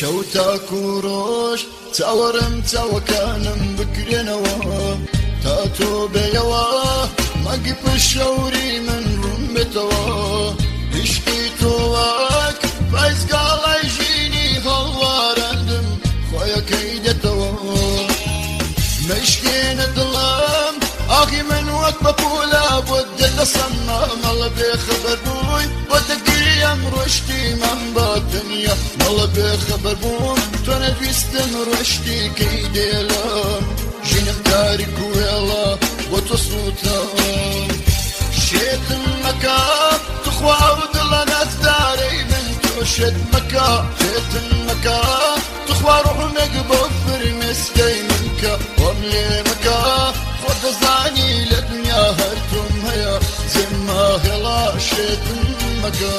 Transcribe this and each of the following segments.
شەوتاک و ڕۆژ چاوەڕم چاوەکانم بکرێنەوە تا تۆ بێیەوە مەگی پشەوری من ڕوون بێتەوە عیشقی تۆ وەک پایزگاڵای ژینی هەڵواراندم خۆیەکەی دێتەوە مەیشکێنە دڵم ئاخی من وەک بە پۆلا بۆت دێتە سەما مەڵە بێخەبەر بووی بۆ دەگریم ڕۆشتی من باتنیە مەڵە بێخەبەر بووم تۆ نەویستم ڕۆشتی کەی دێڵم ژینم تاریک و هێڵە بۆ تۆ سووتم شێتم مەکە توخوا و دڵە نەزدارەی من تۆ شێت مەکە شێتم مەکە توخوا ڕوحمێک بۆ فرمێسکەی من کە وەم لێ مەکە خۆ دەزانی لە دنیا هەرتم هەیە زێمە هێڵا شێتم مەکە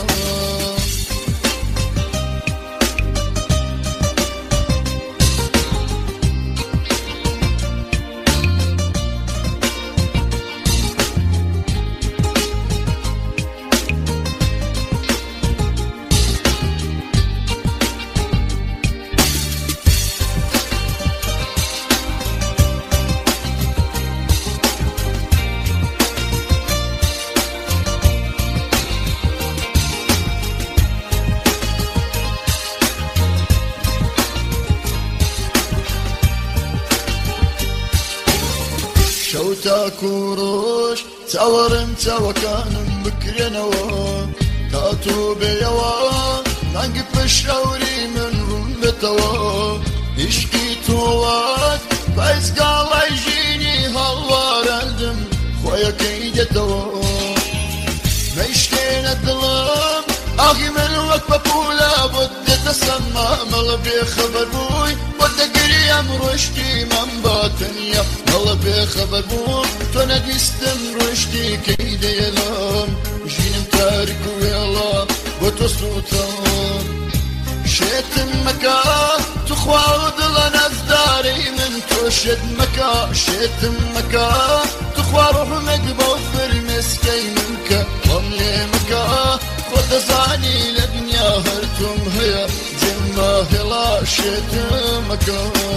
شەوتاک و ڕۆژ چاوەڕم چاوەکانم بکرێنەوە تا تۆ بێیەوە مانگی پشەوری من ڕوون بێتەوە عیشقی تۆ وەک پایزگاڵای ژینی هەڵواراندم خۆیەکەی دێتەوە مەیشکێنە دڵم ئاخی من وەک بە پۆلا بۆت دێتە سەما مەڵە بێخەبەر بووی بۆ دەگریم ڕۆشتی من باتنیە مەڵە بێخەبەر بووم تۆ نەویستم ڕۆشتی کەی دێڵم ژینم تاریک و هێڵە بۆ تۆ سووتم شێتم مەکە توخوا و دڵە نەزدارەی من تۆ شێت مەکە شێتم مەکە توخوا ڕوحمێک بۆ فرمێسکەی من کە وەم لێ مەکە خۆ دەزانی لە دنیا هەرتم هەیە جێمە هێڵا شێتم مەکە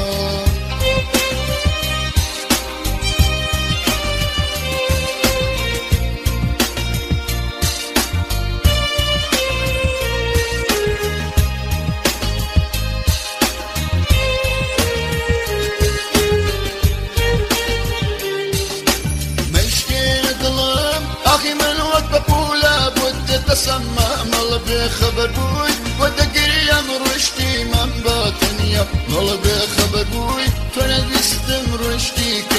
سەما مەڵە بێخەبەر بووی بۆ دەگریم ڕۆشتی من باتنیە مەڵە بێخەبەر بووی تۆ نەویستم ڕۆشتی